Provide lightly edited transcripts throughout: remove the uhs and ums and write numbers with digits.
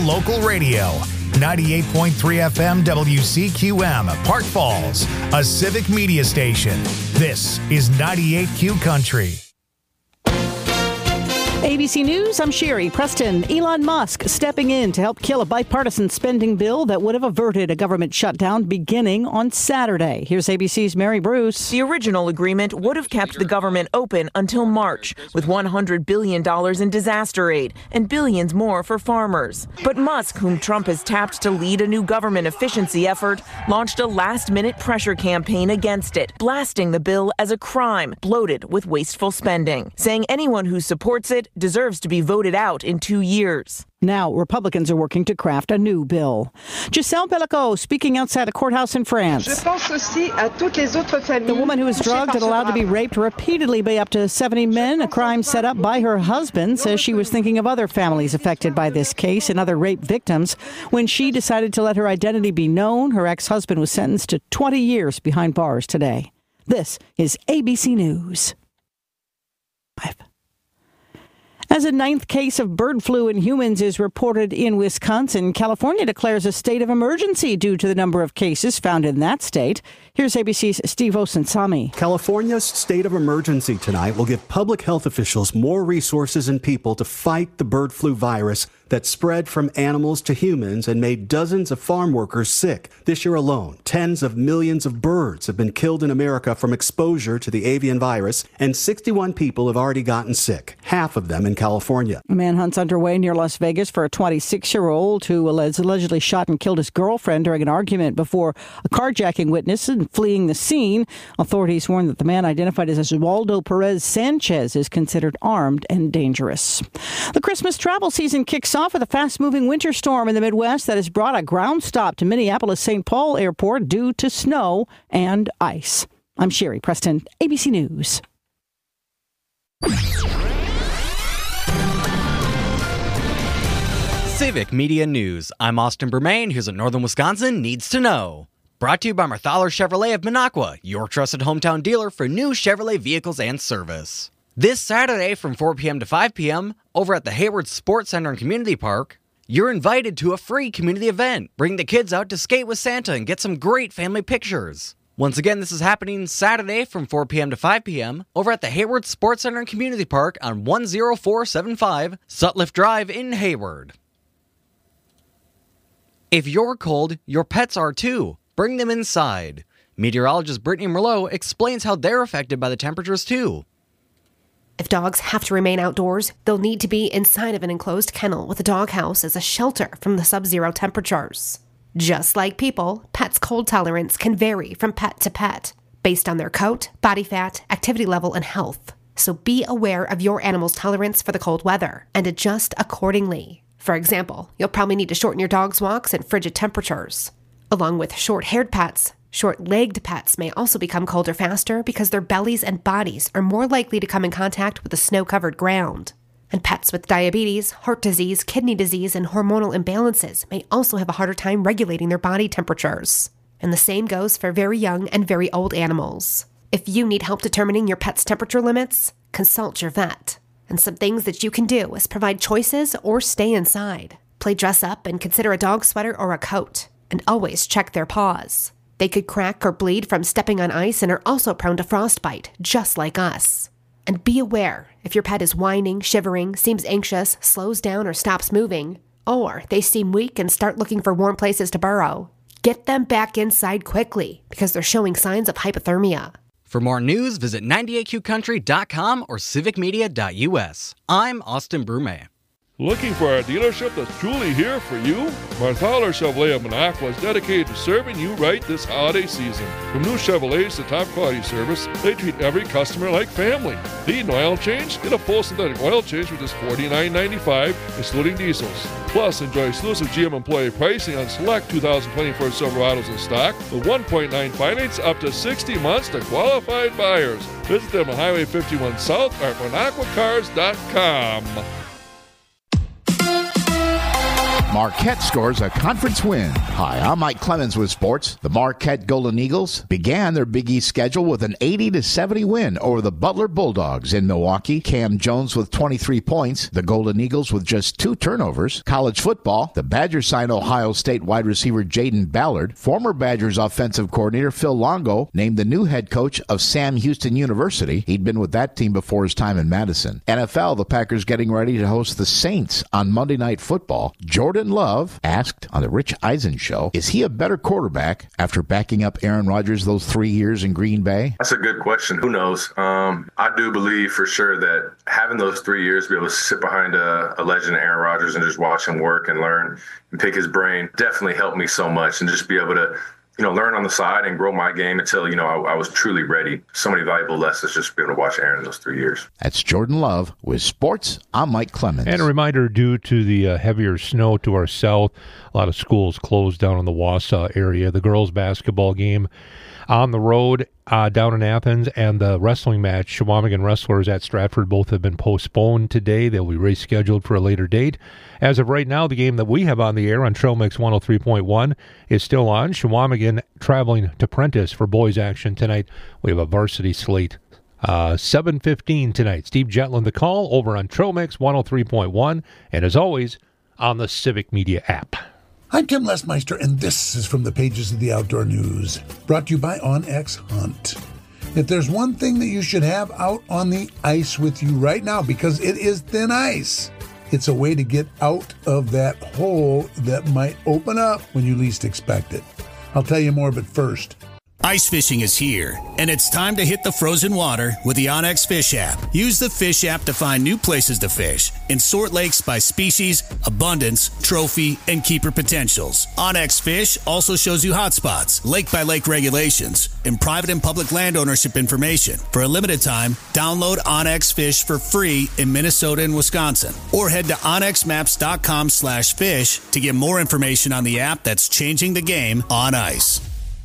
local radio. 98.3 FM WCQM, Park Falls, a civic media station. This is 98Q Country. ABC News, I'm Sherry Preston. Elon Musk stepping in to help kill a bipartisan spending bill that would have averted a government shutdown beginning on Saturday. Here's ABC's Mary Bruce. The original agreement would have kept the government open until March, with $100 billion in disaster aid and billions more for farmers. But Musk, whom Trump has tapped to lead a new government efficiency effort, launched a last-minute pressure campaign against it, blasting the bill as a crime, bloated with wasteful spending, saying anyone who supports it deserves to be voted out in 2 years. Now, Republicans are working to craft a new bill. Giselle Bellico speaking outside a courthouse in France. The woman who was drugged and allowed to be raped repeatedly by up to 70 men, a crime set up by her husband, says she was thinking of other families affected by this case and other rape victims. When she decided to let her identity be known, her ex-husband was sentenced to 20 years behind bars today. This is ABC News. As a ninth case of bird flu in humans is reported in Wisconsin, California declares a state of emergency due to the number of cases found in that state. Here's ABC's Steve Osunsami. California's state of emergency tonight will give public health officials more resources and people to fight the bird flu virus that spread from animals to humans and made dozens of farm workers sick. This year alone, tens of millions of birds have been killed in America from exposure to the avian virus, and 61 people have already gotten sick, half of them in California. A manhunt's underway near Las Vegas for a 26-year-old who allegedly shot and killed his girlfriend during an argument before a carjacking witness and fleeing the scene. Authorities warn that the man identified as Oswaldo Perez Sanchez is considered armed and dangerous. The Christmas travel season kicks off with a fast-moving winter storm in the Midwest that has brought a ground stop to Minneapolis-St. Paul Airport due to snow and ice. I'm Sherry Preston, ABC News. Civic Media News. I'm Austin Bermain. Here's what Northern Wisconsin needs to know. Brought to you by Marthaler Chevrolet of Minocqua, your trusted hometown dealer for new Chevrolet vehicles and service. This Saturday from 4 p.m. to 5 p.m., over at the Hayward Sports Center and Community Park, you're invited to a free community event. Bring the kids out to skate with Santa and get some great family pictures. Once again, this is happening Saturday from 4 p.m. to 5 p.m. over at the Hayward Sports Center and Community Park on 10475 Sutliff Drive in Hayward. If you're cold, your pets are too. Bring them inside. Meteorologist Brittany Merlot explains how they're affected by the temperatures too. If dogs have to remain outdoors, they'll need to be inside of an enclosed kennel with a doghouse as a shelter from the sub-zero temperatures. Just like people, pets' cold tolerance can vary from pet to pet, based on their coat, body fat, activity level, and health. So be aware of your animal's tolerance for the cold weather and adjust accordingly. For example, you'll probably need to shorten your dog's walks in frigid temperatures. Along with short-haired pets, short-legged pets may also become colder faster because their bellies and bodies are more likely to come in contact with the snow-covered ground. And pets with diabetes, heart disease, kidney disease, and hormonal imbalances may also have a harder time regulating their body temperatures. And the same goes for very young and very old animals. If you need help determining your pet's temperature limits, consult your vet. And some things that you can do is provide choices or stay inside. Play dress up and consider a dog sweater or a coat. And always check their paws. They could crack or bleed from stepping on ice and are also prone to frostbite, just like us. And be aware if your pet is whining, shivering, seems anxious, slows down, or stops moving, or they seem weak and start looking for warm places to burrow. Get them back inside quickly because they're showing signs of hypothermia. For more news, visit 98qcountry.com or civicmedia.us. I'm Austin Brume. Looking for a dealership that's truly here for you? Marthaler Chevrolet of Minocqua is dedicated to serving you right this holiday season. From new Chevrolets to top quality service, they treat every customer like family. Need an oil change? Get a full synthetic oil change for just $49.95, excluding diesels. Plus, enjoy exclusive GM employee pricing on select 2024 Silverados in stock with 1.9 finance up to 60 months to qualified buyers. Visit them on Highway 51 South or at MinocquaCars.com. Marquette scores a conference win. Hi, I'm Mike Clemens with sports. The Marquette Golden Eagles began their Big East schedule with an 80-70 win over the Butler Bulldogs in Milwaukee. Cam Jones with 23 points. The Golden Eagles with just 2 turnovers. College football, the Badgers signed Ohio State wide receiver Jaden Ballard. Former Badgers offensive coordinator Phil Longo named the new head coach of Sam Houston University. He'd been with that team before his time in Madison. NFL, the Packers getting ready to host the Saints on Monday Night Football. Jordan Love asked on the Rich Eisen show, is he a better quarterback after backing up Aaron Rodgers those 3 years in Green Bay? That's a good question. Who knows? I do believe for sure that having those 3 years to be able to sit behind a legend, Aaron Rodgers, and just watch him work and learn and pick his brain definitely helped me so much, and just be able to learn on the side and grow my game until, I was truly ready. So many valuable lessons just to be able to watch Aaron those 3 years. That's Jordan Love with sports. I'm Mike Clemens. And a reminder, due to the heavier snow to our south, a lot of schools closed down in the Wausau area. The girls' basketball game on the road down in Athens, and the wrestling match, Chequamegon Wrestlers at Stratford, both have been postponed today. They'll be rescheduled for a later date. As of right now, the game that we have on the air on Trail Mix 103.1 is still on. Chequamegon traveling to Prentice for boys action tonight. We have a varsity slate. 7:15 tonight. Steve Jetland, the call, over on Trail Mix 103.1, and as always, on the Civic Media app. I'm Tim Lesmeister, and this is from the pages of the Outdoor News, brought to you by OnX Hunt. If there's one thing that you should have out on the ice with you right now, because it is thin ice, it's a way to get out of that hole that might open up when you least expect it. I'll tell you more, but first, ice fishing is here, and it's time to hit the frozen water with the OnX Fish app. Use the Fish app to find new places to fish and sort lakes by species, abundance, trophy, and keeper potentials. OnX Fish also shows you hotspots, lake-by-lake regulations, and private and public land ownership information. For a limited time, download OnX Fish for free in Minnesota and Wisconsin, or head to onxmaps.com/fish to get more information on the app that's changing the game on ice.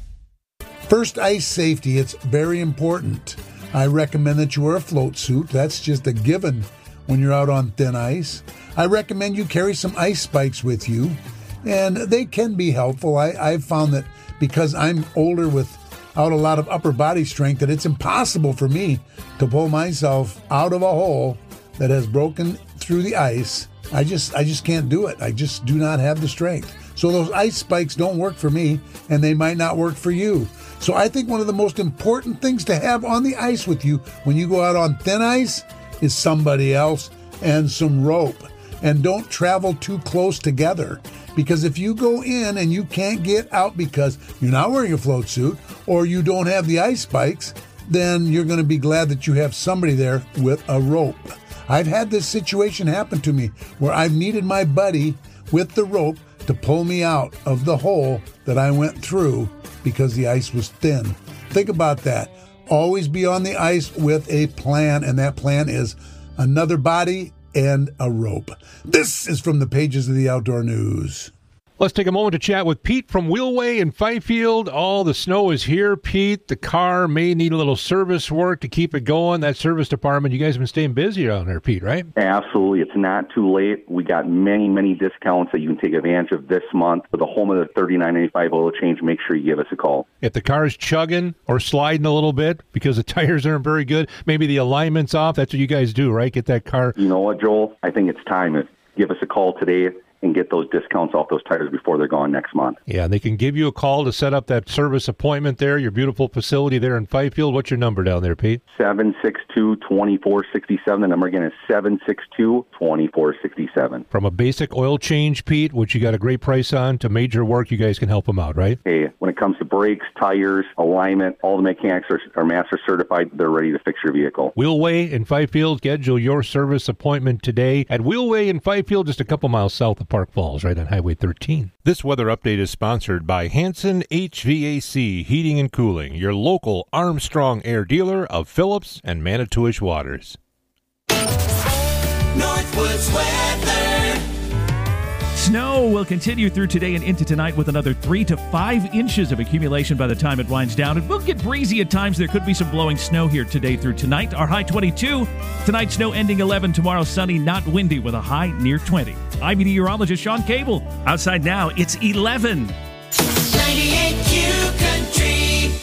first, ice safety. It's very important. I recommend that you wear a float suit. That's just a given when you're out on thin ice. I recommend you carry some ice spikes with you, and they can be helpful. I've found that because I'm older without a lot of upper body strength, that it's impossible for me to pull myself out of a hole that has broken through the ice. I just can't do it. I just do not have the strength. So those ice spikes don't work for me, and they might not work for you. So I think one of the most important things to have on the ice with you when you go out on thin ice is somebody else and some rope. And don't travel too close together, because if you go in and you can't get out because you're not wearing a float suit or you don't have the ice spikes, then you're going to be glad that you have somebody there with a rope. I've had this situation happen to me where I've needed my buddy with the rope to pull me out of the hole that I went through because the ice was thin. Think about that. Always be on the ice with a plan, and that plan is another body and a rope. This is from the pages of the Outdoor News. Let's take a moment to chat with Pete from Wheelway in Fifield. All the snow is here, Pete. The car may need a little service work to keep it going. That service department, you guys have been staying busy down there, Pete, right? Absolutely. It's not too late. We got many, many discounts that you can take advantage of this month. For the home of the $39.95 oil change, make sure you give us a call. If the car's chugging or sliding a little bit because the tires aren't very good, maybe the alignment's off, that's what you guys do, right? Get that car. You know what, Joel? I think it's time. Give us a call today and get those discounts off those tires before they're gone next month. Yeah, they can give you a call to set up that service appointment there, your beautiful facility there in Fifield. What's your number down there, Pete? 762-2467. The number again is 762-2467. From a basic oil change, Pete, which you got a great price on, to major work, you guys can help them out, right? Hey, when it comes to brakes, tires, alignment, all the mechanics are master certified. They're ready to fix your vehicle. Wheelway in Fifield. Schedule your service appointment today at Wheelway in Fifield, just a couple miles south of Park Falls, right on Highway 13. This weather update is sponsored by Hanson HVAC Heating and Cooling, your local Armstrong Air dealer of Phillips and Manitowish Waters. Northwoods weather. Snow will continue through today and into tonight with another 3 to 5 inches of accumulation by the time it winds down. It will get breezy at times. There could be some blowing snow here today through tonight. Our high 22. Tonight, snow ending 11. Tomorrow, sunny, not windy with a high near 20. I'm meteorologist Sean Cable. Outside now, it's 11. 98Q Country.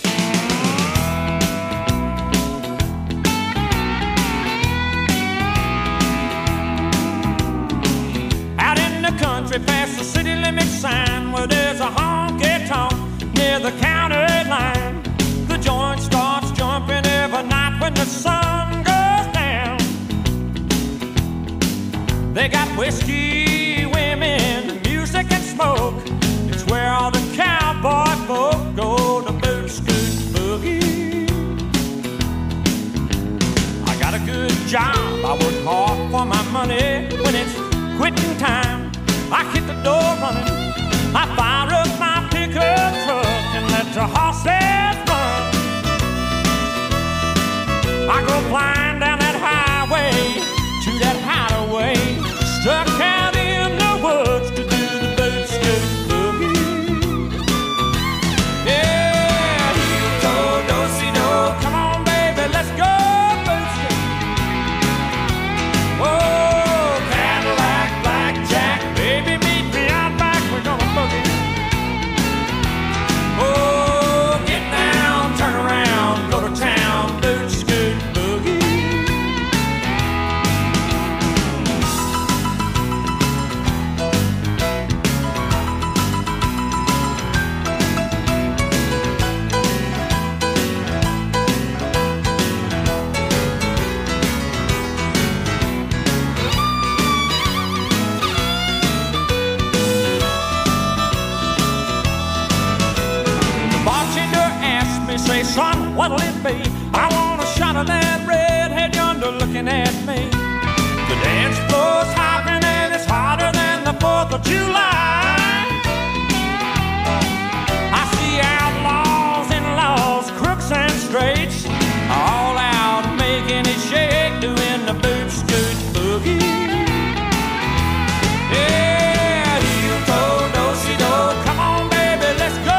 Country past the city limit sign where there's a honky-tonk near the county line. The joint starts jumping every night when the sun goes down. They got whiskey, women, music and smoke. It's where all the cowboy folk go to boot, scoot, boogie. I got a good job, I work hard for my money. When it's quitting time, I hit the door running. I fire up my pickup truck and let the horses run. I go flying down that highway to that hideaway, stuck out in the woods to do the boot scoot boogie. Yeah, heel toe, do-si-do. Come on, baby, let's go boot scoot. Whoa. Say, son, what'll it be? I want a shot of that redhead yonder looking at me. The dance floor's hopping and it's hotter than the 4th of July. I see outlaws, in-laws, crooks and straights, all out making it shake, doing the boot scoot boogie. Yeah, heel toe, do-si-do. Come on, baby, let's go.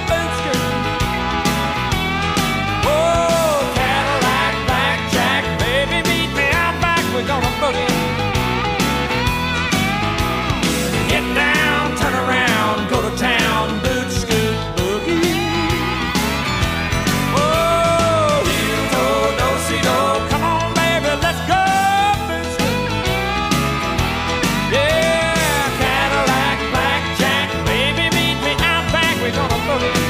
We're gonna boogie. Get down, turn around, go to town, boot scoot boogie. Oh, heel toe, do-si-do. Come on, baby, let's go boot scoot. Yeah, Cadillac, blackjack, baby, meet me out back. We're gonna boogie.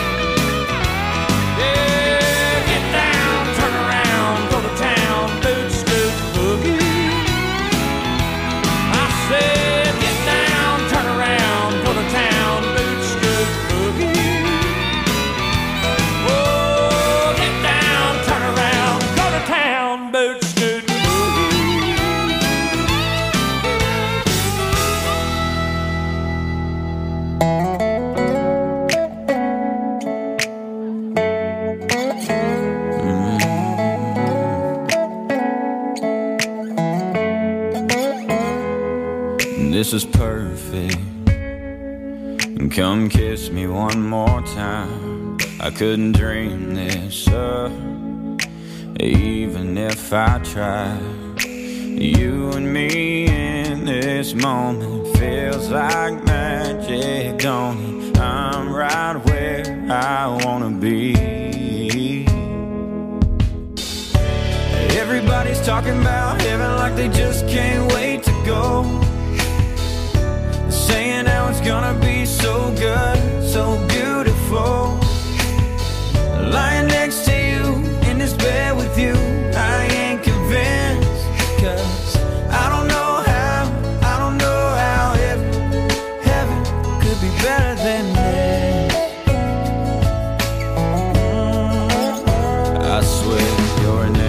Yeah, get down, turn around, go to town, boot scoot. I said, get down, turn around, go to town, boot scoot boogie. Oh, get down, turn around, go to town, boot scoot This is perfect. Come kiss me one more time. I couldn't dream this up, even if I tried. You and me in this moment feels like magic, don't it? I'm right where I wanna be. Everybody's talking about heaven like they just can't wait to go. Saying how it's gonna be so good, so beautiful. Lying next to you, in this bed with you, I ain't convinced. Cause I don't know how heaven could be better than this. I swear you're an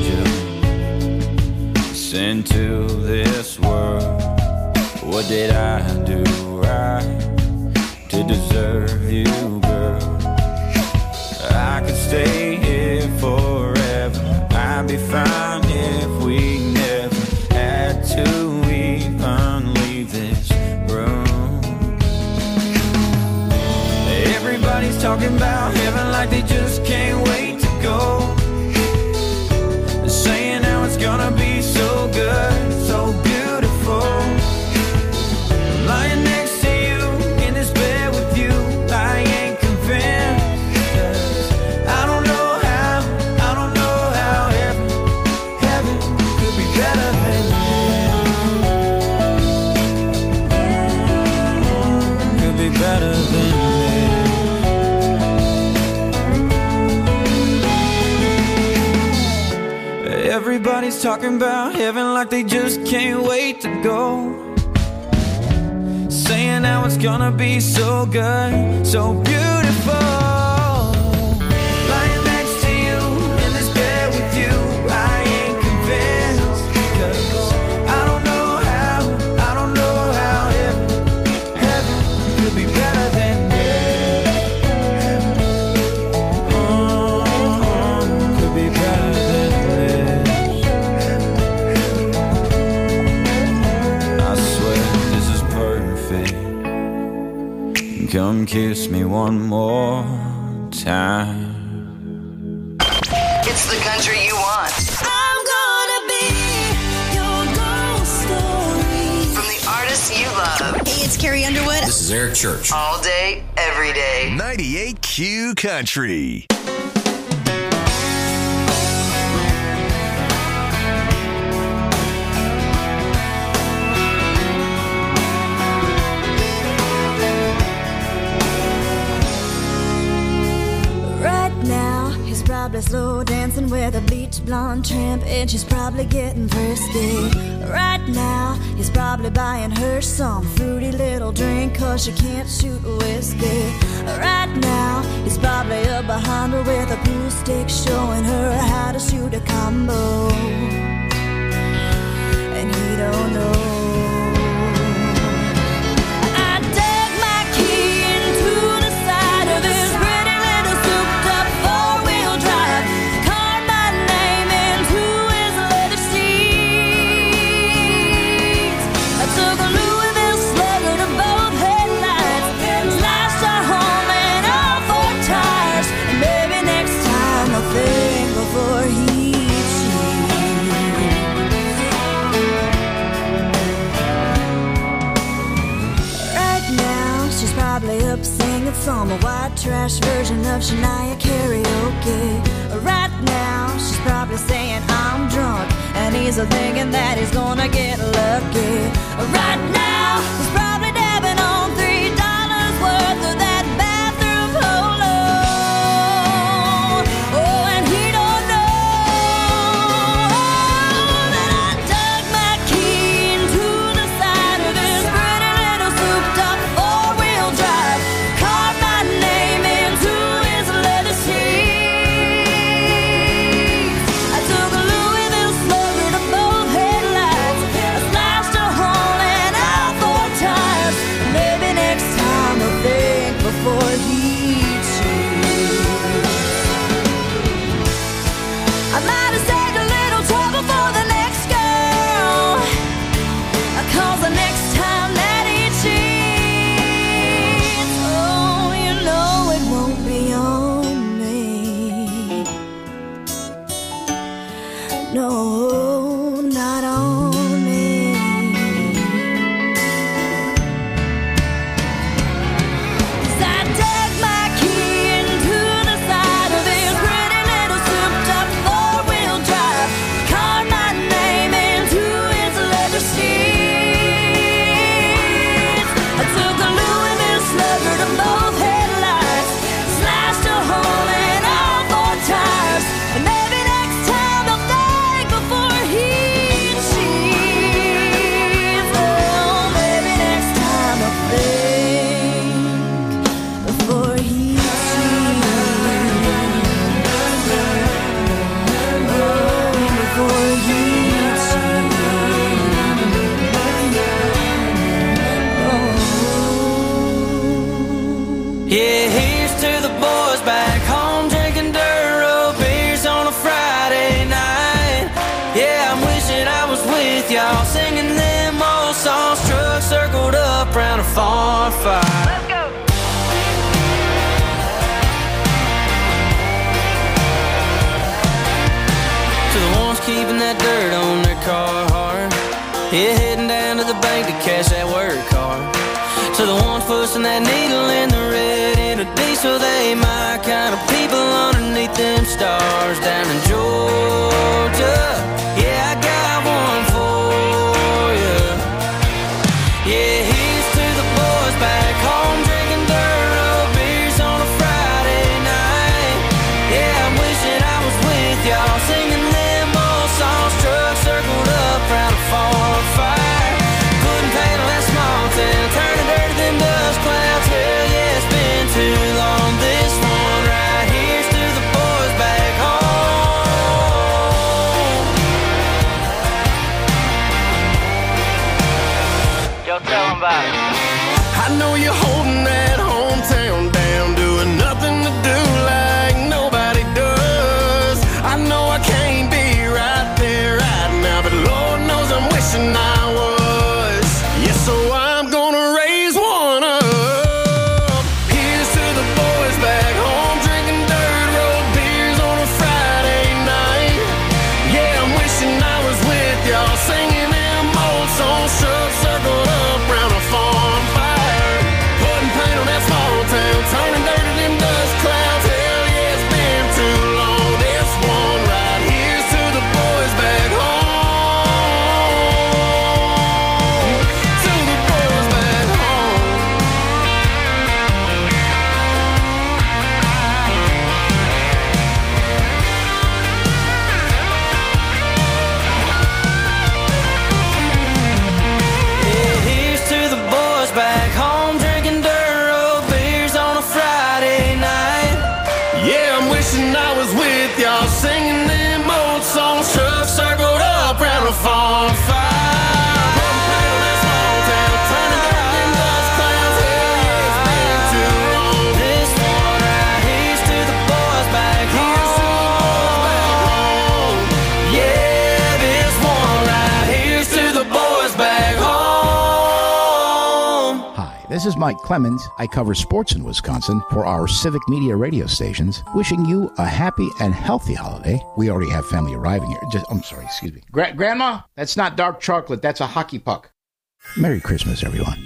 angel sent to this world. What did I do right to deserve you, girl? I could stay here forever. I'd be fine if we never had to even leave this room. talking about heaven like they just can't wait to go. Saying how it's gonna be so good, so beautiful. Lying next to you in this bed with you, I ain't convinced. 'Cause I don't know how heaven could be better than this. Could be better than this. Everybody's talking about heaven like they just can't wait to go. Saying how it's gonna be so good, so beautiful. Lying next to you in this bed with you, I ain't convinced. 'Cause I don't know how heaven could be better than this. Could be better than this. Come kiss me one more time. It's the country you want. I'm gonna be your ghost story. From the artists you love. Hey, it's Carrie Underwood. This is Eric Church. All day, every day. 98Q Country. Probably slow dancing with a bleach blonde tramp, and she's probably getting frisky. Right now, he's probably buying her some fruity little drink, 'cause she can't shoot whiskey. Right now, he's probably up behind her with a pool stick, showing her how to shoot a combo. And he don't know. Some white trash version of Shania karaoke. Right now, she's probably saying I'm drunk, and he's thinking that he's gonna get lucky. Right now, he's probably dabbing on $3 worth of that bathroom polo. Oh, and he don't know that I dug my key into the side of this pretty little souped-up four-wheel drive. Round a farm fire. Let's go. keeping that dirt on their Carhartt. Yeah, heading down to the bank to cash that work card. To the ones pushing that needle in the red in a diesel, they my kind of people underneath them stars down in Georgia. Yeah, I got one for you. Yeah, here's to the boys back home drinking dirt road beers on a Friday night. Yeah, I'm wishing I was with y'all singing them old songs. Trucks circled up round a farm fire, putting paint on that small town, turning dirt to them dust clouds. Hell yeah, it's been too long. This one right here's to the boys back home. Yo, tell them about it. I know you're holding that hometown down, doing nothing to do like nobody does. I know I can't be right there right now, but Lord knows I'm wishing I was. Yeah, so I'm gonna raise one up. Here's to the boys back home drinking dirt road beers on a Friday night. Yeah, I'm wishing I was with y'all singing them old songs, trucks circled up round a farm fire, putting paint on that small town, turning dirt to them dust clouds. Hell yeah, it's been too long. This one right here's to the boys back home. To the boys back home. Yeah, here's to the boys back home drinking dirt road beers on a Friday night. Yeah, I'm wishing I was with y'all singing them old songs, trucks circled up round a farm fire, putting paint on that small town, turning dirt to them dust clouds. Hell yeah, it's been too long. This one right here's to the boys back home. Yeah, this one right here's to the boys back home. Hi, this is Mike Clemens. I cover sports in Wisconsin for our Civic Media radio stations. Wishing you a happy and healthy holiday. We already have family arriving here. I'm sorry, excuse me. Grandma, that's not dark chocolate. That's a hockey puck. Merry Christmas, everyone.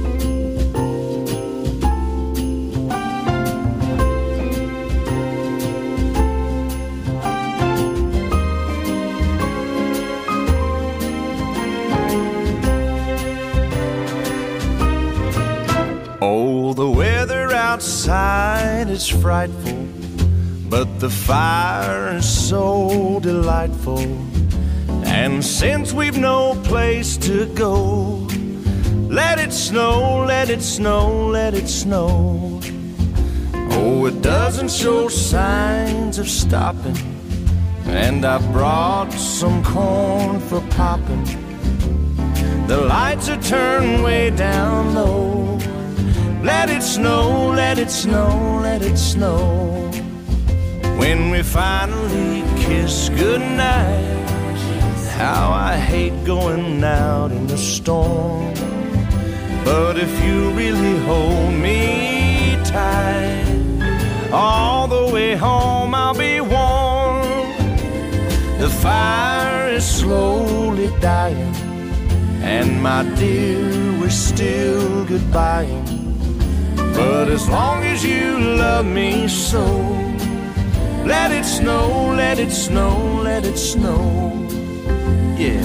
Oh, the weather outside is frightful, but the fire is so delightful. And since we've no place to go, let it snow, let it snow, let it snow. Oh, it doesn't show signs of stopping, and I brought some corn for popping. The lights are turned way down low. Let it snow, let it snow, let it snow. When we finally kiss goodnight, how I hate going out in the storm. But if you really hold me tight, all the way home I'll be warm. The fire is slowly dying, and my dear, we're still goodbying. But as long as you love me so, let it snow, let it snow, let it snow. Yeah.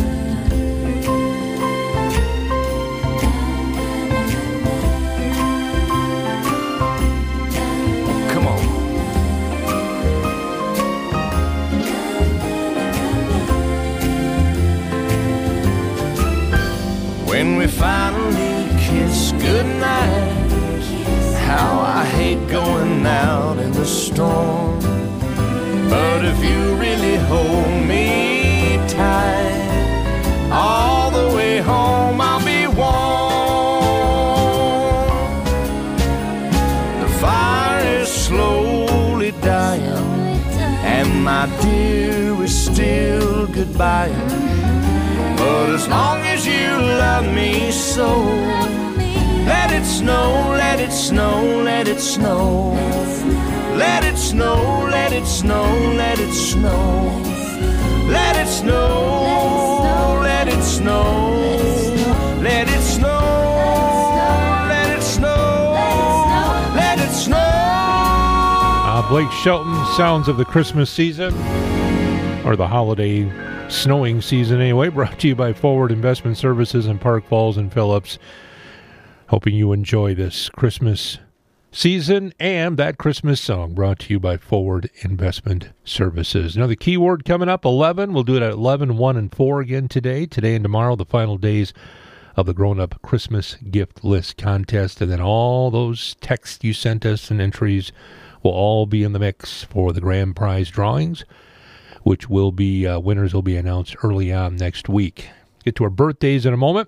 Come on. When we finally kiss goodnight, how I hate going out in the storm. But if you really hold me tight, all the way home I'll be warm. The fire is slowly dying, and my dear, we're still goodbying. But as long as you love me so, let it snow, let it snow, let it snow. Let it snow, let it snow, let it snow. Let it snow, let it snow, let it snow, let it snow, let it snow. Blake Shelton, sounds of the Christmas season, or the holiday snowing season anyway, brought to you by Forward Investment Services in Park Falls and Phillips. Hoping you enjoy this Christmas season and that Christmas song brought to you by Forward Investment Services. Another keyword coming up, 11. We'll do it at 11, 1, and 4 again today. Today and tomorrow, the final days of the Grown Up Christmas Gift List Contest. And then all those texts you sent us and entries will all be in the mix for the grand prize drawings, which will be, winners will be announced early on next week. Get to our birthdays in a moment.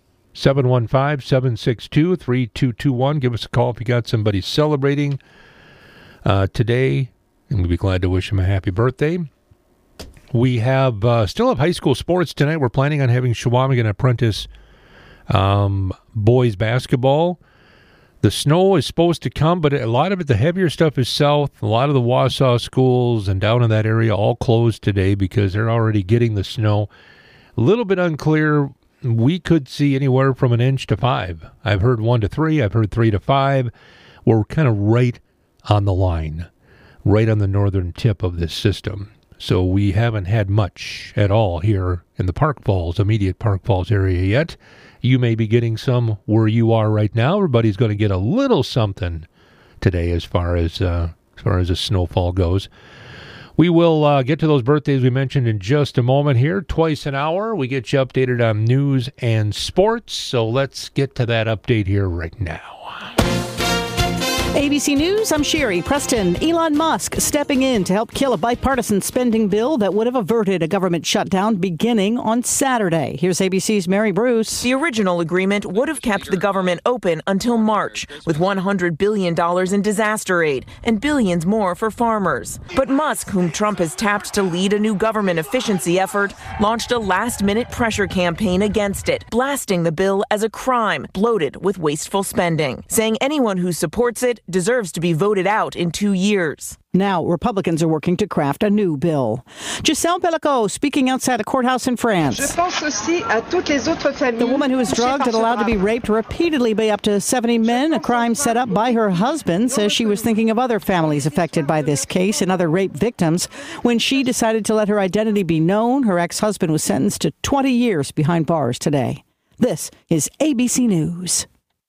715-762-3221. Give us a call if you got somebody celebrating today, and we'll be glad to wish them a happy birthday. We have still have high school sports tonight. We're planning on having Shawamigan Apprentice boys basketball. The snow is supposed to come, but a lot of it, the heavier stuff is south. A lot of the Wausau schools and down in that area all closed today because they're already getting the snow. A little bit unclear. We could see anywhere from 1 inch to 5. I've heard 1 to 3. I've heard 3 to 5. We're kind of right on the line, right on the northern tip of this system. So we haven't had much at all here in the Park Falls, immediate Park Falls area yet. You may be getting some where you are right now. Everybody's going to get a little something today as far as the snowfall goes. We will get to those birthdays we mentioned in just a moment here. Twice an hour, we get you updated on news and sports. So let's get to that update here right now. ABC News, I'm Sherry Preston. Elon Musk stepping in to help kill a bipartisan spending bill that would have averted a government shutdown beginning on Saturday. Here's ABC's Mary Bruce. The original agreement would have kept the government open until March, with $100 billion in disaster aid and billions more for farmers. But Musk, whom Trump has tapped to lead a new government efficiency effort, launched a last-minute pressure campaign against it, blasting the bill as a crime, bloated with wasteful spending, saying anyone who supports it deserves to be voted out in 2 years. Now, Republicans are working to craft a new bill. Giselle Bellico speaking outside a courthouse in France. The woman who was drugged and allowed to be raped repeatedly by up to 70 men, a crime set up by her husband, says she was thinking of other families affected by this case and other rape victims. When she decided to let her identity be known, her ex-husband was sentenced to 20 years behind bars today. This is ABC News.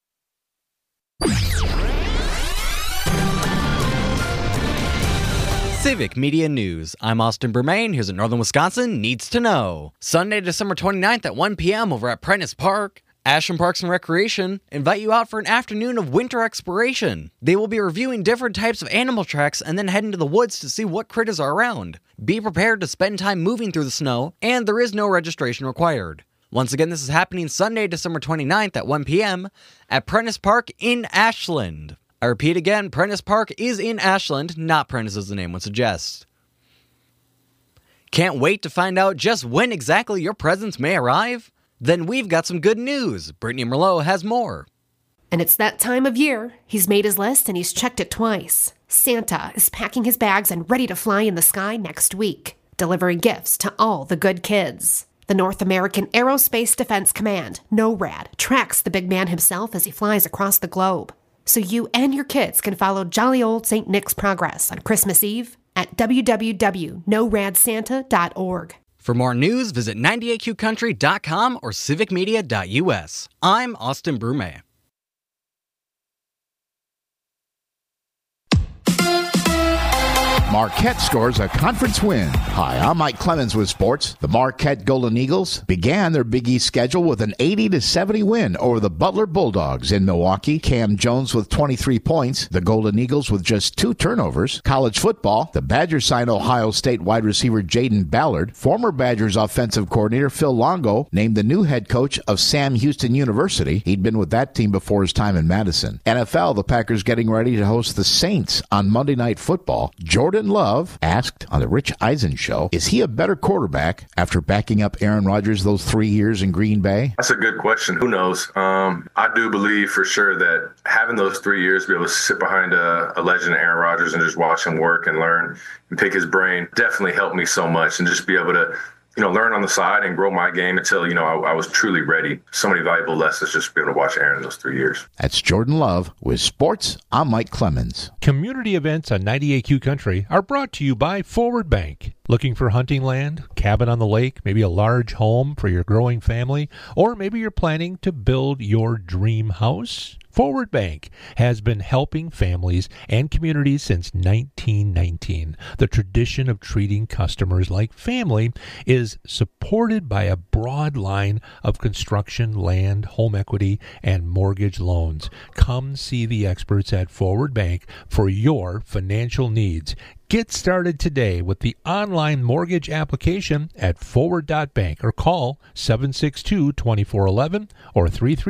Civic Media News. I'm Austin Bermain. Here's what Northern Wisconsin needs to know. Sunday, December 29th at 1 p.m. over at Prentice Park, Ashland Parks and Recreation invite you out for an afternoon of winter exploration. They will be reviewing different types of animal tracks and then head into the woods to see what critters are around. Be prepared to spend time moving through the snow, and there is no registration required. Once again, this is happening Sunday, December 29th at 1 p.m. at Prentice Park in Ashland. I repeat again, Prentice Park is in Ashland, not Prentice as the name would suggest. Can't wait to find out just when exactly your presents may arrive? Then we've got some good news. Brittany Merlot has more. And it's that time of year. He's made his list and he's checked it twice. Santa is packing his bags and ready to fly in the sky next week, delivering gifts to all the good kids. The North American Aerospace Defense Command, NORAD, tracks the big man himself as he flies across the globe. So you and your kids can follow jolly old St. Nick's progress on Christmas Eve at www.noradsanta.org. For more news, visit 98qcountry.com or civicmedia.us. I'm Austin Brume. Marquette scores a conference win. Hi, I'm Mike Clemens with sports. The Marquette Golden Eagles began their Big East schedule with an 80-70 win over the Butler Bulldogs in Milwaukee. Cam Jones with 23 points. The Golden Eagles with just 2 turnovers. College football, the Badgers signed Ohio State wide receiver Jaden Ballard. Former Badgers offensive coordinator Phil Longo named the new head coach of Sam Houston University. He'd been with that team before his time in Madison. NFL, the Packers getting ready to host the Saints on Monday Night Football. Jordan Jordan Love asked on the Rich Eisen Show, is he a better quarterback after backing up Aaron Rodgers those 3 years in Green Bay? That's a good question. Who knows? I do believe for sure that having those 3 years, be able to sit behind a legend, Aaron Rodgers, and just watch him work and learn and pick his brain definitely helped me so much, and just be able to learn on the side and grow my game until, I was truly ready. So many valuable lessons just to be able to watch Aaron those 3 years. That's Jordan Love with Sports. I'm Mike Clemens. Community events on 98Q Country are brought to you by Forward Bank. Looking for hunting land, cabin on the lake, maybe a large home for your growing family, or maybe you're planning to build your dream house? Forward Bank has been helping families and communities since 1919. The tradition of treating customers like family is supported by a broad line of construction, land, home equity, and mortgage loans. Come see the experts at Forward Bank for your financial needs. Get started today with the online mortgage application at forward.bank or call 762-2411 or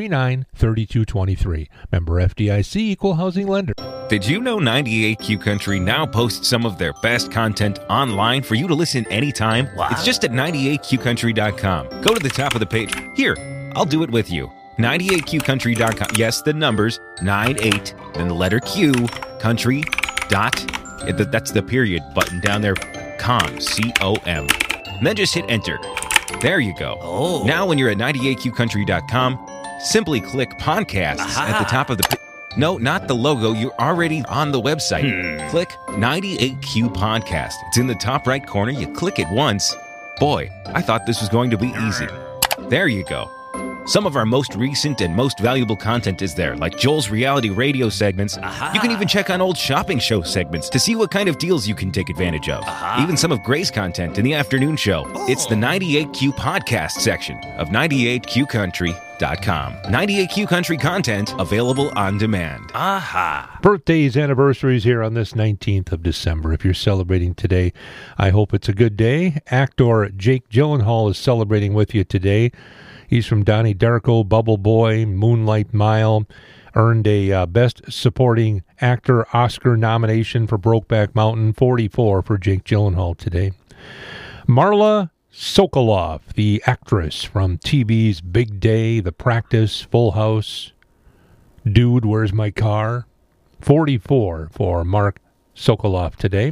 339-3223. Member FDIC, Equal Housing Lender. Did you know 98Q Country now posts some of their best content online for you to listen anytime? Wow. It's just at 98qcountry.com. Go to the top of the page. Here, I'll do it with you. 98qcountry.com. Yes, the numbers, 98, then the letter Q, country, dot. That's the period button down there, com, C-O-M. And then just hit enter. There you go. Oh. Now when you're at 98qcountry.com, simply click podcasts at the top of the... No, not the logo. You're already on the website. Click 98Q Podcast. It's in the top right corner. You click it once. Boy, I thought this was going to be easy. There you go. Some of our most recent and most valuable content is there, like Joel's reality radio segments. You can even check on old shopping show segments to see what kind of deals you can take advantage of. Even some of Gray's content in the afternoon show. It's the 98Q podcast section of 98qcountry.com. 98Q Country content available on demand. Birthdays, anniversaries here on this 19th of December. If you're celebrating today, I hope it's a good day. Actor Jake Gyllenhaal is celebrating with you today. He's from Donnie Darko, Bubble Boy, Moonlight Mile, earned a Best Supporting Actor Oscar nomination for Brokeback Mountain, 44 for Jake Gyllenhaal today. Marla Sokoloff, the actress from TV's Big Day, The Practice, Full House, Dude, Where's My Car? 44 for Mark Sokoloff today.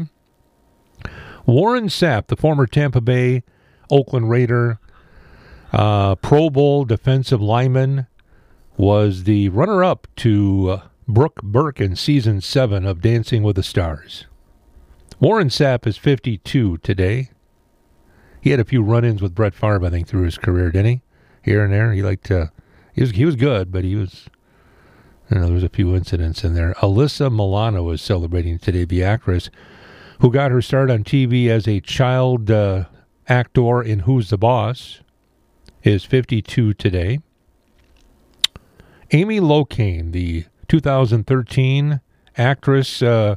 Warren Sapp, the former Tampa Bay, Oakland Raider, Pro Bowl defensive lineman, was the runner-up to Brooke Burke in Season 7 of Dancing with the Stars. Warren Sapp is 52 today. He had a few run-ins with Brett Favre, I think, through his career, didn't he? Here and there. He liked to... He was good, but he was... there was a few incidents in there. Alyssa Milano is celebrating today, the actress who got her start on TV as a child actor in Who's the Boss, is 52 today. Amy Locane, the 2013 actress,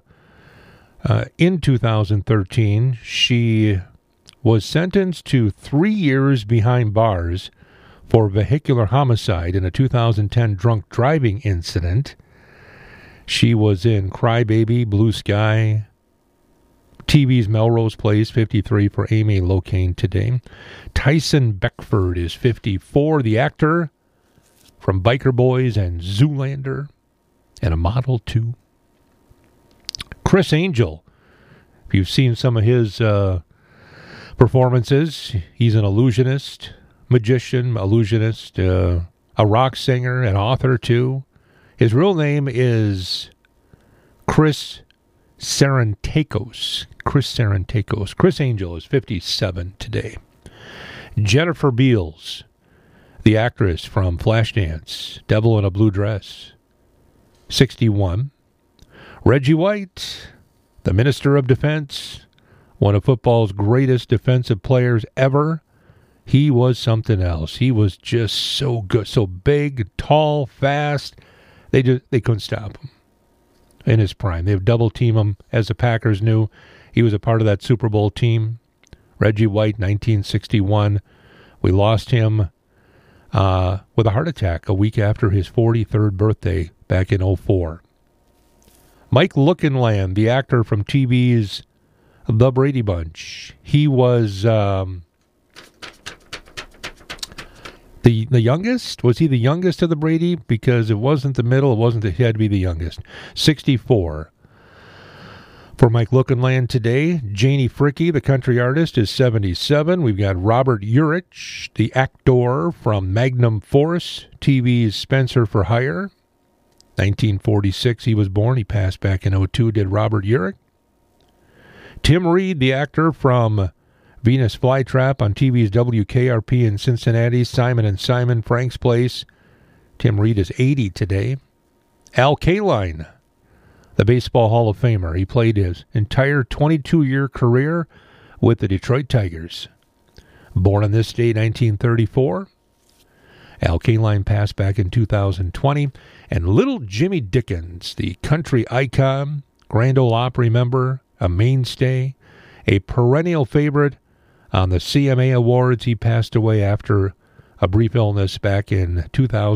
in 2013, she was sentenced to 3 years behind bars for vehicular homicide in a 2010 drunk driving incident. She was in Crybaby, Blue Sky, TV's Melrose Place, 53 for Amy Locane today. Tyson Beckford is 54, the actor from Biker Boys and Zoolander, and a model too. Chris Angel, if you've seen some of his performances, he's an illusionist, magician, illusionist, a rock singer, an author too. His real name is Chris Sarantakos. Chris Angel is 57 today. Jennifer Beals, the actress from Flashdance, Devil in a Blue Dress, 61. Reggie White, the Minister of Defense, one of football's greatest defensive players ever. He was something else. He was just so good, so big, tall, fast. They couldn't stop him in his prime. They would double team him, as the Packers knew. He was a part of that Super Bowl team. Reggie White, 1961. We lost him with a heart attack a week after his 43rd birthday back in 2004. Mike Lookinland, the actor from TV's the Brady Bunch. He was the youngest. Was he the youngest of the Brady? Because it wasn't the middle. He had to be the youngest. 64. For Mike Lookinland today, Janie Fricke, the country artist, is 77. We've got Robert Urich, the actor from Magnum Force, TV's Spencer for Hire. 1946 he was born. He passed back in 02, did Robert Urich. Tim Reed, the actor from Venus Flytrap on TV's WKRP in Cincinnati, Simon & Simon, Frank's Place. Tim Reed is 80 today. Al Kaline, the Baseball Hall of Famer. He played his entire 22-year career with the Detroit Tigers. Born on this day, 1934. Al Kaline passed back in 2020. And little Jimmy Dickens, the country icon, Grand Ole Opry member, a mainstay, a perennial favorite on the CMA Awards. He passed away after a brief illness back in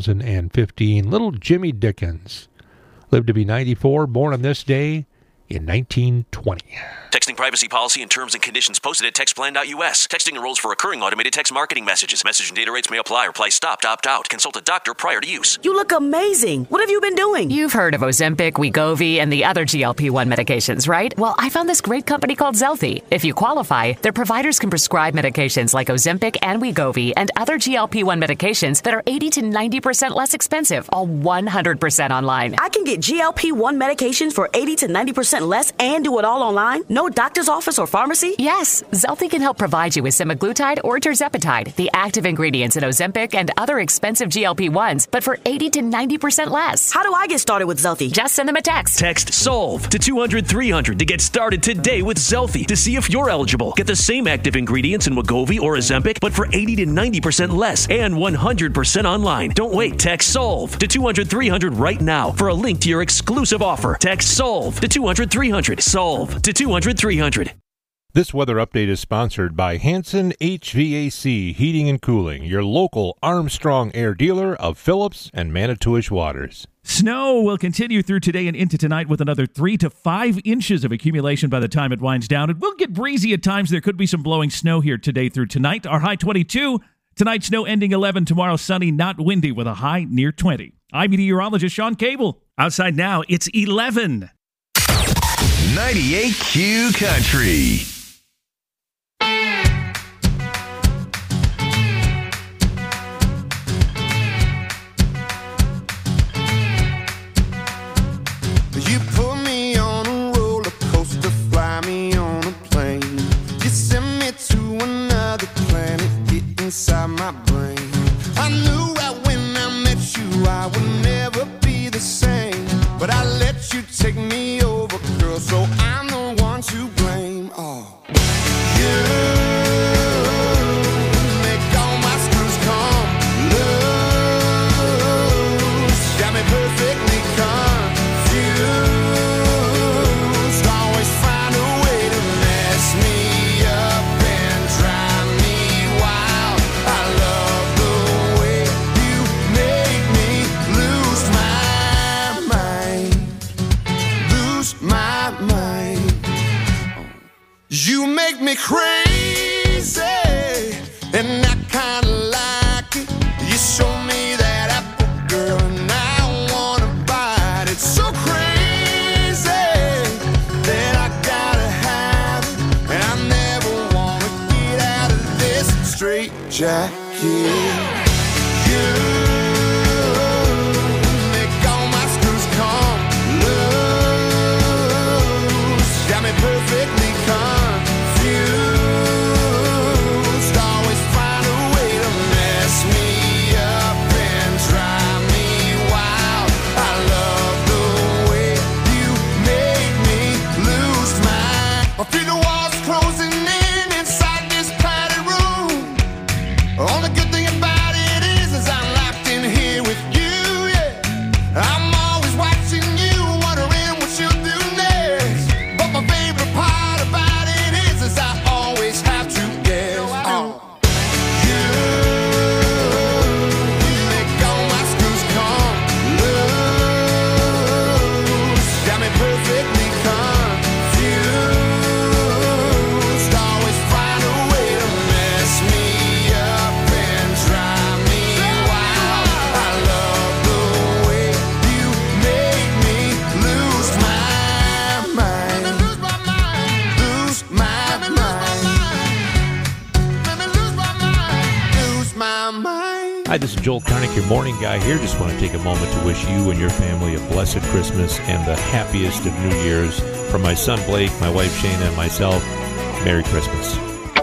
2015. Little Jimmy Dickens lived to be 94, born on this day in 1920. Texting privacy policy and terms and conditions posted at textplan.us. Texting enrolls for recurring automated text marketing messages. Message and data rates may apply. Reply stop to opt out. Consult a doctor prior to use. You look amazing. What have you been doing? You've heard of Ozempic, Wegovy, and the other GLP-1 medications, right? Well, I found this great company called Zelfie. If you qualify, their providers can prescribe medications like Ozempic and Wegovy and other GLP-1 medications that are 80 to 90% less expensive, all 100% online. I can get GLP-1 medications for 80 to 90% less and do it all online? No doctor's office or pharmacy? Yes, Zelfie can help provide you with semaglutide or tirzepatide, the active ingredients in Ozempic and other expensive GLP-1s, but for 80 to 90% less. How do I get started with Zelfie? Just send them a text. Text SOLVE to 200-300 to get started today with Zelfie to see if you're eligible. Get the same active ingredients in Wegovy or Ozempic, but for 80 to 90% less and 100% online. Don't wait. Text SOLVE to 200-300 right now for a link to your exclusive offer. Text SOLVE to 200-300. SOLVE to 200-300. This weather update is sponsored by Hanson HVAC Heating and Cooling, your local Armstrong Air dealer of Phillips and Manitowish Waters. Snow will continue through today and into tonight with another 3 to 5 inches of accumulation by the time it winds down. It will get breezy at times. There could be some blowing snow here today through tonight. Our high 22. Tonight, snow ending 11. Tomorrow, sunny, not windy with a high near 20. I'm meteorologist Sean Cable. Outside now, it's 11. 98Q Country. You put me on a roller coaster, fly me on a plane. You send me to another planet, get inside my brain. I knew right when I met you I would never be the same, but I let you take me over, girl, so I'm the one to blame. Oh, you make all my screws come loose, got me perfectly confused. Always find a way to mess me up and drive me wild. I love the way you make me lose my mind, lose my mind. You make me crazy, and I kinda like it. You show me that apple, girl, and I wanna bite it. So crazy that I gotta have it, and I never wanna get out of this straight jacket. You make all my screws come loose, got me perfectly confused. Always find a way to mess me up and drive me wild. I love the way you make me lose my. I feel the walls closing in inside this padded room. Only good thing about it is I'm Hi, this is Joel Karnick, your morning guy here. Just want to take a moment to wish you and your family a blessed Christmas and the happiest of New Year's. From my son Blake, my wife Shana, and myself, Merry Christmas.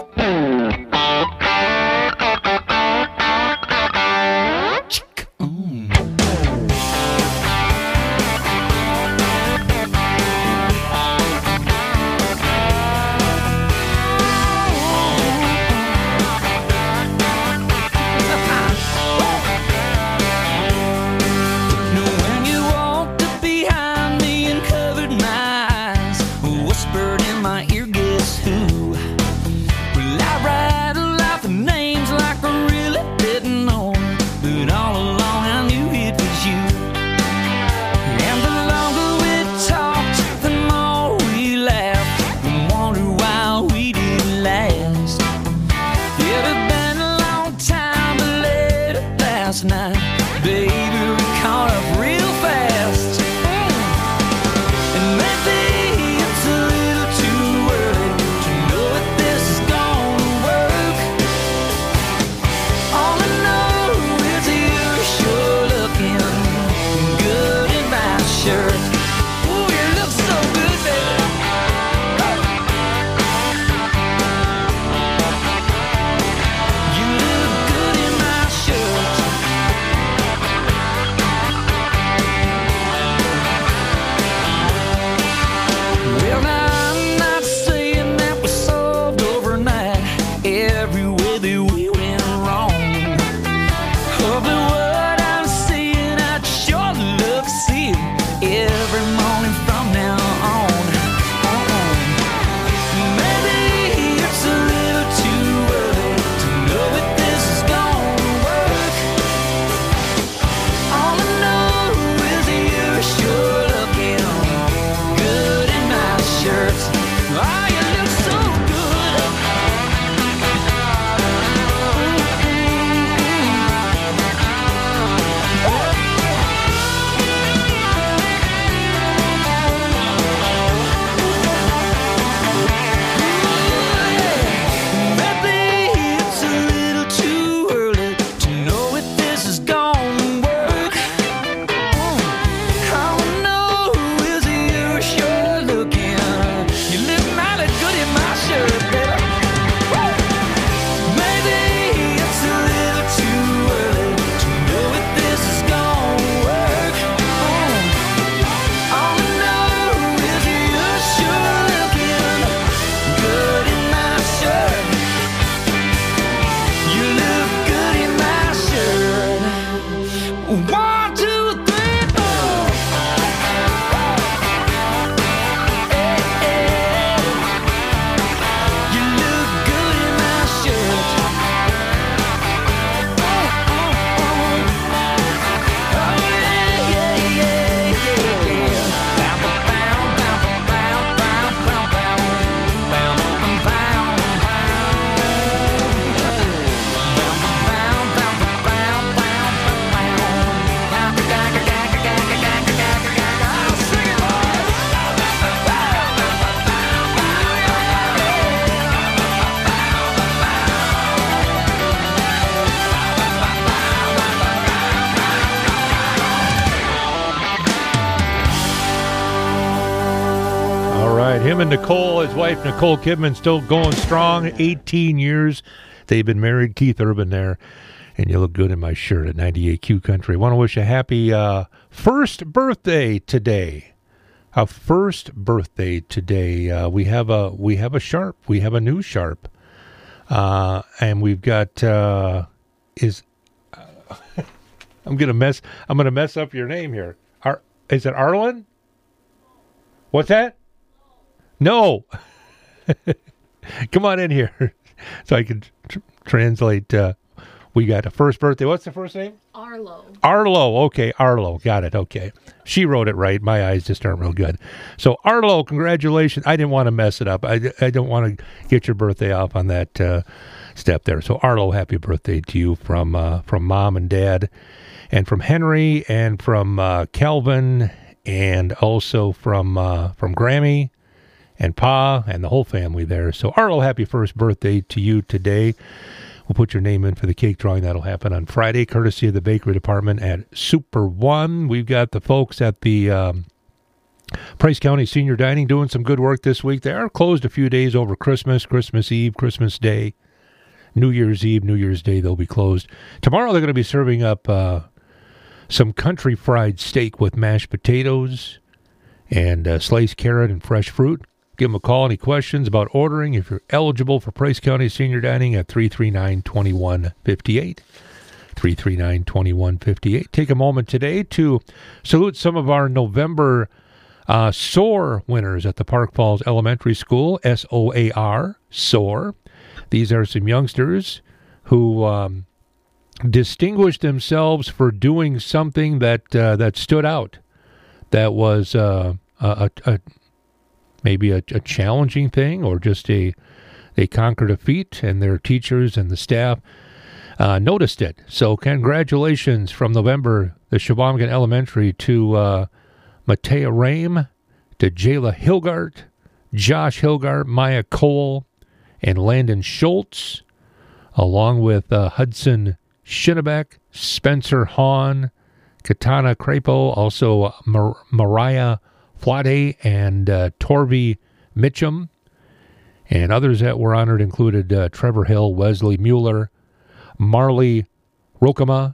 Him and Nicole, his wife Nicole Kidman, still going strong. 18 years they've been married. Keith Urban there. And you look good in my shirt at 98Q Country. I want to wish a happy first birthday today. A first birthday today. We have a Sharp. We have a new Sharp. And we've got I'm gonna mess up your name here. Is it Arlen? What's that? No. Come on in here so I can translate. We got a first birthday. What's the first name? Arlo. Arlo. Okay, Arlo. Got it. Okay. She wrote it right. My eyes just aren't real good. So, Arlo, congratulations. I didn't want to mess it up. I don't want to get your birthday off on that step there. So, Arlo, happy birthday to you from Mom and Dad, and from Henry, and from Calvin, and also from Grammy and Pa and the whole family there. So, Arlo, happy first birthday to you today. We'll put your name in for the cake drawing. That'll happen on Friday, courtesy of the bakery department at Super One. We've got the folks at the Price County Senior Dining doing some good work this week. They are closed a few days over Christmas, Christmas Eve, Christmas Day, New Year's Eve, New Year's Day. They'll be closed. Tomorrow they're going to be serving up some country fried steak with mashed potatoes and sliced carrot and fresh fruit. Give them a call. Any questions about ordering? If you're eligible for Price County Senior Dining at 339-2158. 339-2158. Take a moment today to salute some of our November SOAR winners at the Park Falls Elementary School, SOAR, SOAR. These are some youngsters who distinguished themselves for doing something that stood out, that was maybe a challenging thing, or just they conquered a feat, and their teachers and the staff noticed it. So congratulations from November, the Shawamigan Elementary, to Matea Rame, to Jayla Hilgart, Josh Hilgart, Maya Cole, and Landon Schultz, along with Hudson Shinnebeck, Spencer Hahn, Katana Crapo, also Mariah Flade, and Torvi Mitchum. And others that were honored included Trevor Hill, Wesley Mueller, Marley Rokema,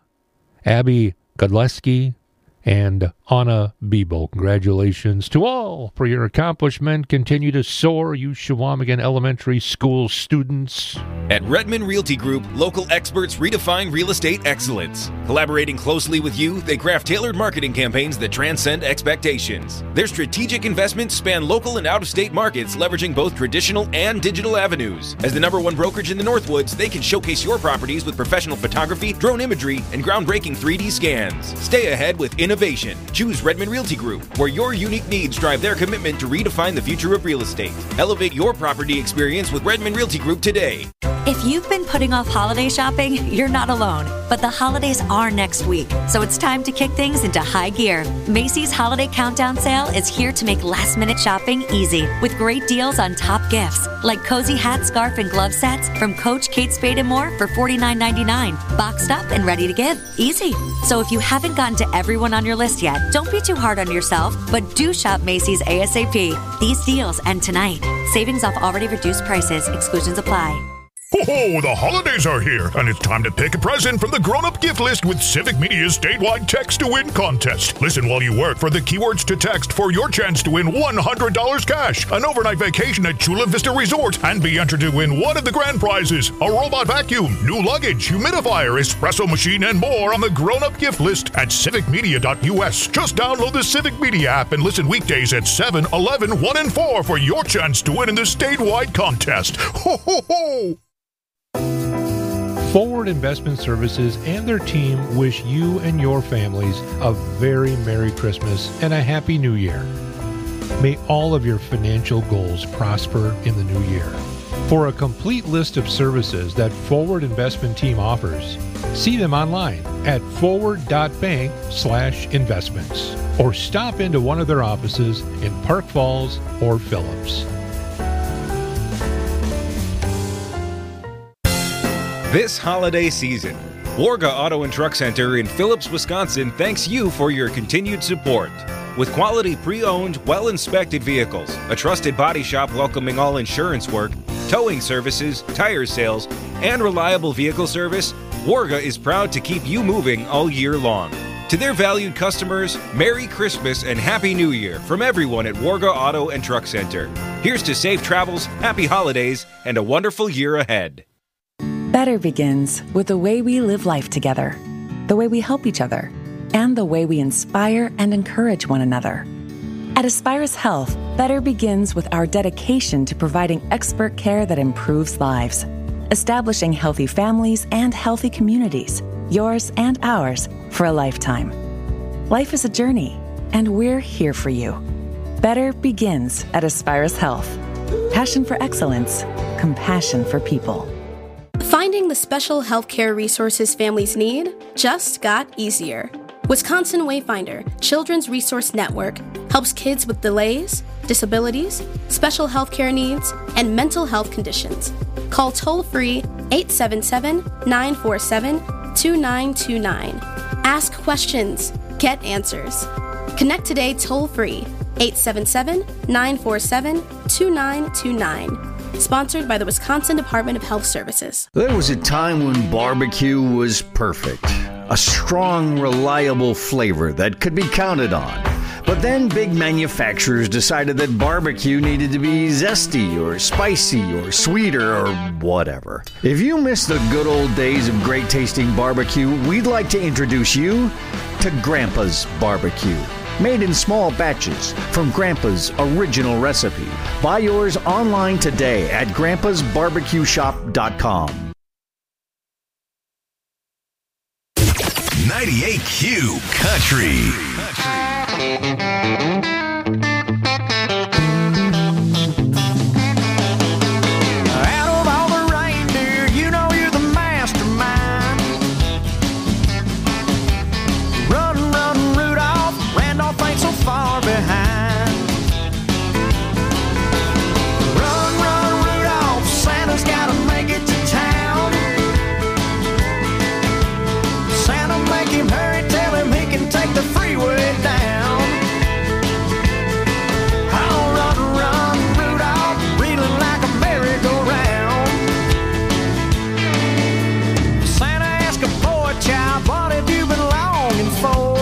Abby Godleski, and Anna Bebo. Congratulations to all for your accomplishment. Continue to soar, you Shawamigan Elementary School students. At Redmond Realty Group, local experts redefine real estate excellence. Collaborating closely with you, they craft tailored marketing campaigns that transcend expectations. Their strategic investments span local and out-of-state markets, leveraging both traditional and digital avenues. As the #1 brokerage in the Northwoods, they can showcase your properties with professional photography, drone imagery, and groundbreaking 3D scans. Stay ahead with innovation. Choose Redmond Realty Group, where your unique needs drive their commitment to redefine the future of real estate. Elevate your property experience with Redmond Realty Group today. If you've been putting off holiday shopping, you're not alone. But the holidays are next week, so it's time to kick things into high gear. Macy's Holiday Countdown Sale is here to make last-minute shopping easy, with great deals on top gifts, like cozy hat, scarf, and glove sets from Coach, Kate Spade & More for $49.99, boxed up and ready to give. Easy. So if you haven't gotten to everyone on your list yet, don't be too hard on yourself, but do shop Macy's ASAP. These deals end tonight. Savings off already reduced prices. Exclusions apply. Ho-ho, the holidays are here, and it's time to pick a present from the grown-up gift list with Civic Media's statewide text-to-win contest. Listen while you work for the keywords to text for your chance to win $100 cash, an overnight vacation at Chula Vista Resort, and be entered to win one of the grand prizes, a robot vacuum, new luggage, humidifier, espresso machine, and more on the grown-up gift list at civicmedia.us. Just download the Civic Media app and listen weekdays at 7, 11, 1, and 4 for your chance to win in the statewide contest. Ho-ho-ho! Forward Investment Services and their team wish you and your families a very Merry Christmas and a Happy New Year. May all of your financial goals prosper in the new year. For a complete list of services that Forward Investment Team offers, see them online at forward.bank/investments or stop into one of their offices in Park Falls or Phillips. This holiday season, Warga Auto and Truck Center in Phillips, Wisconsin thanks you for your continued support. With quality pre-owned, well-inspected vehicles, a trusted body shop welcoming all insurance work, towing services, tire sales, and reliable vehicle service, Warga is proud to keep you moving all year long. To their valued customers, Merry Christmas and Happy New Year from everyone at Warga Auto and Truck Center. Here's to safe travels, happy holidays, and a wonderful year ahead. Better begins with the way we live life together, the way we help each other, and the way we inspire and encourage one another. At Aspirus Health, better begins with our dedication to providing expert care that improves lives, establishing healthy families and healthy communities, yours and ours, for a lifetime. Life is a journey, and we're here for you. Better begins at Aspirus Health. Passion for excellence, compassion for people. Finding the special healthcare resources families need just got easier. Wisconsin Wayfinder Children's Resource Network helps kids with delays, disabilities, special healthcare needs, and mental health conditions. Call toll-free 877-947-2929. Ask questions. Get answers. Connect today toll-free 877-947-2929. Sponsored by the Wisconsin Department of Health Services. There was a time when barbecue was perfect. A strong, reliable flavor that could be counted on. But then big manufacturers decided that barbecue needed to be zesty or spicy or sweeter or whatever. If you miss the good old days of great tasting barbecue, we'd like to introduce you to Grandpa's Barbecue. Made in small batches from Grandpa's original recipe. Buy yours online today at grandpasbarbecueshop.com. 98Q Country. Out of all the reindeer, you know you're the mastermind. Run, run, Rudolph. Randolph ain't so far behind. Run, run, Rudolph. Santa's gotta make it to town. Santa, make him hurry. Tell him he can take the freeway down. I'll run, run, Rudolph. Reeling like a merry-go-round. Santa asked a poor child, what have you been longing for?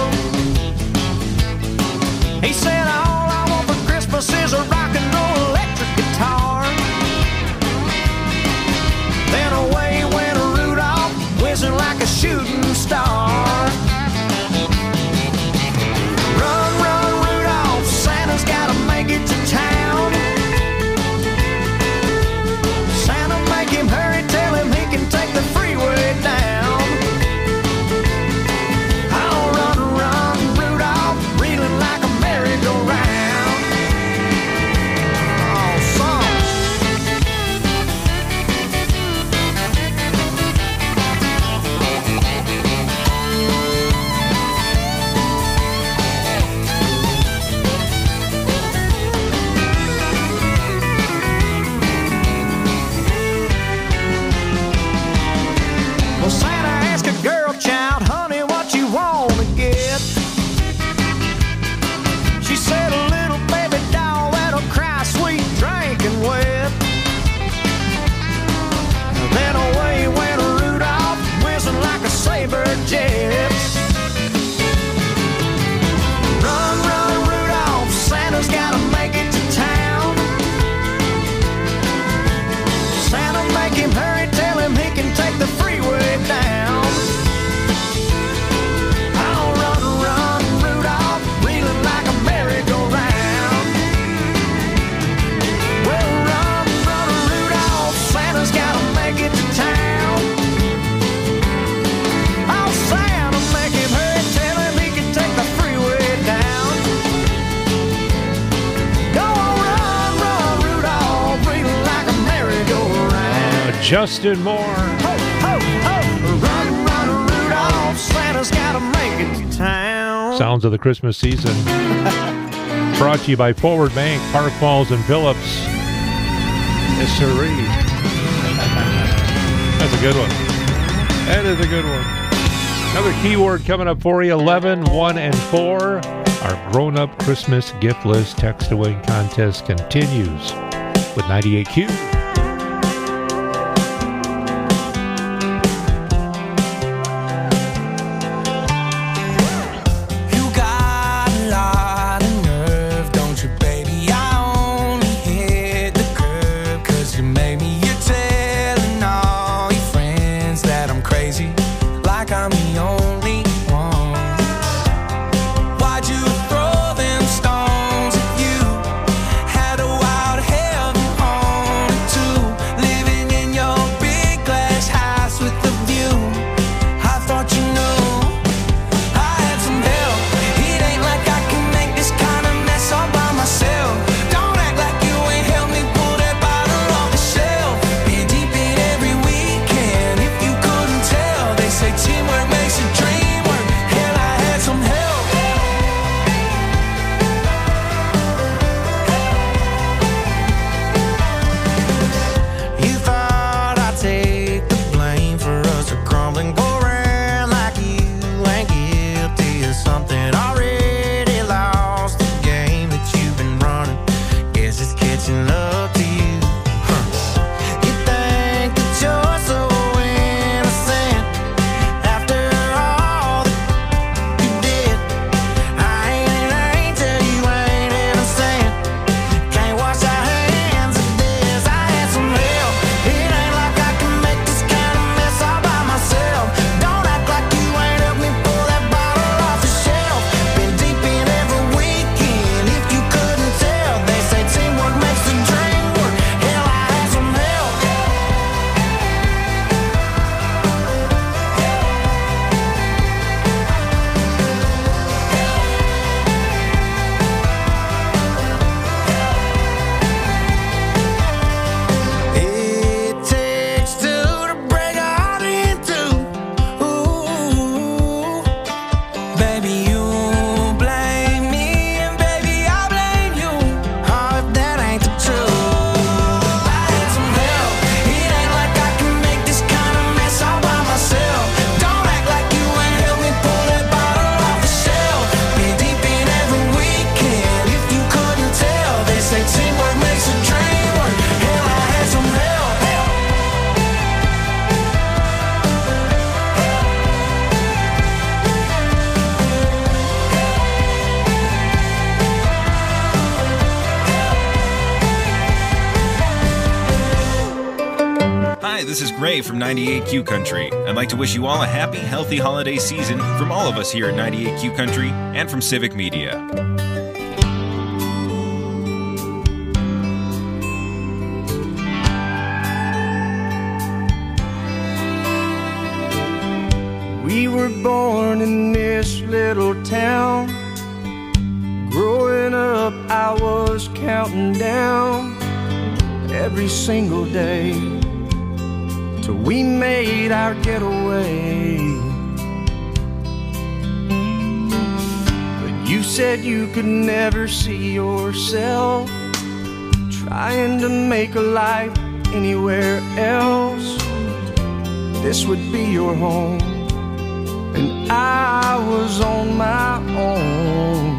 He said, all I want for Christmas is a rock and roll electric guitar. Then away went Rudolph, whizzing like a shooting star. Run, run, Rudolph, Santa's gotta make it to town. Santa, make him hurry, tell him he can take the freeway down. I'll run, run, Rudolph, reeling like a merry-go-round. Oh, son. Well, Santa asked a girl child, honey, what you wanna get? She said, a little baby doll that'll cry sweet, drinking wet. Then away went Rudolph, whizzing like a saber jet. Run, run, Rudolph, Santa's gotta make it to town. Santa, make him hurry, tell him he can take the freeway down. I'll run, run, Rudolph, reeling like a merry-go-round. Well, run, run, Rudolph, Santa's gotta make it to town. Oh, Santa, make him hurry, tell him he can take the freeway down. Go on, run, run, Rudolph, reeling like a merry-go-round. Justin Moore. Ho, ho, ho, run, run, Rudolph, Santa's gotta make it to town. Sounds of the Christmas season. Brought to you by Forward Bank, Park Falls and Phillips. Yes, sirree. That's a good one. That is a good one. Another keyword coming up for you, 11, 1, and 4. Our grown-up Christmas gift list text-away contest continues with 98Q. You got a lot of nerve, don't you, baby? I only hit the curb 'cause you made me. You're telling all your friends that I'm crazy, like I'm the only one. Why'd you throw them stones if you had a wild heaven on it too? Living in your big glass house with a view. I thought you knew I had some help. It ain't like I can make this kind of mess all by myself. Don't act like you ain't helped me pull that bottle off the shelf. Been Hi, this is Gray from 98Q Country. I'd like to wish you all a happy, healthy holiday season from all of us here at 98Q Country and from Civic Media. We were born in this little town. Growing up, I was counting down every single day till we made our getaway. But you said you could never see yourself trying to make a life anywhere else. This would be your home, and I was on my own.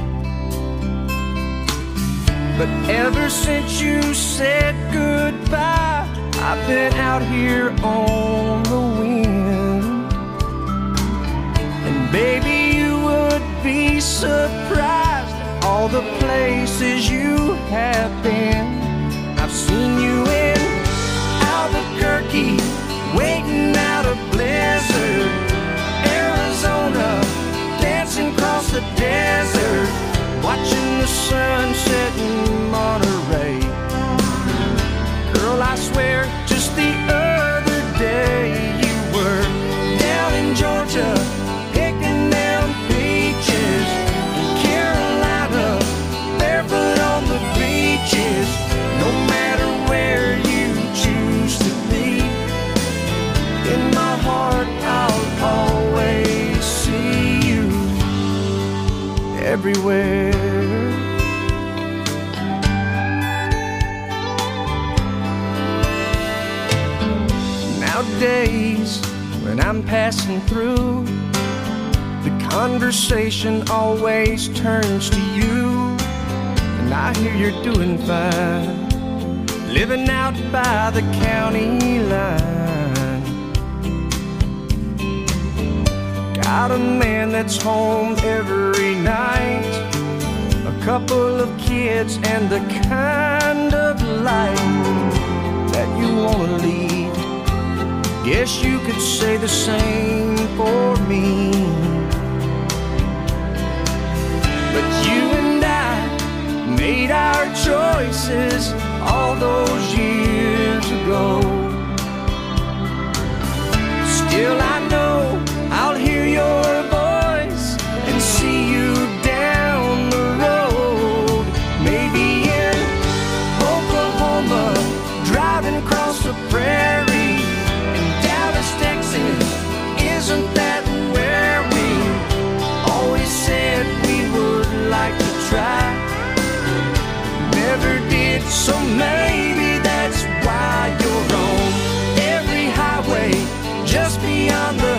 But ever since you said goodbye, I've been out here on the wind. And baby, you would be surprised at all the places you have been. I've seen you in Albuquerque, waiting out a blizzard, Arizona, dancing across the desert, watching the sun set in Monterey. Girl, I swear, just the other day you were down in Georgia, picking down peaches, in Carolina, barefoot on the beaches. No matter where you choose to be, in my heart I'll always see you everywhere. Nowadays, when I'm passing through, the conversation always turns to you. And I hear you're doing fine, living out by the county line. Got a man that's home every night, a couple of kids, and the kind of life that you want to lead. Guess you could say the same for me. But you and I made our choices all those years ago. Still I know I'll hear your voice and see you down the road. Maybe in Oklahoma, driving across the prairie. Texas, isn't that where we always said we would like to try? Never did, so maybe that's why you're on every highway just beyond the